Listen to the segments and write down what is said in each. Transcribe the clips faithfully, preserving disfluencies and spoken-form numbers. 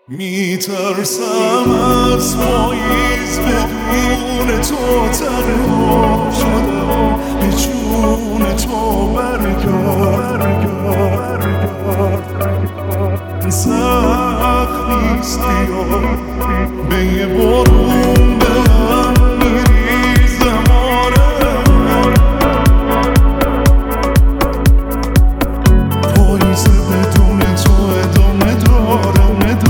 میترسم از پاییز بدون تو تنها شدم، به جون تو برگرد سخت نیست بیا به یه بارون به هم میریزم آره پاییز بدون تو ادامه داره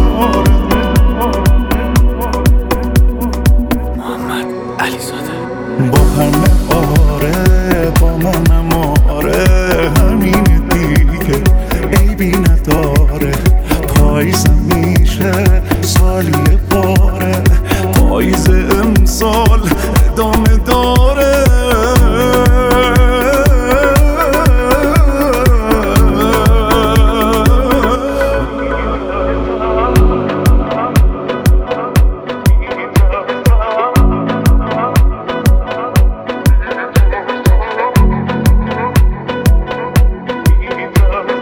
با همه آره با منم آره همین دیگه عیبی نداره پاییزم میشه سالی باره پاییز امسال ادامه داره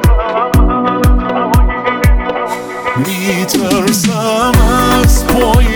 میترسم از پای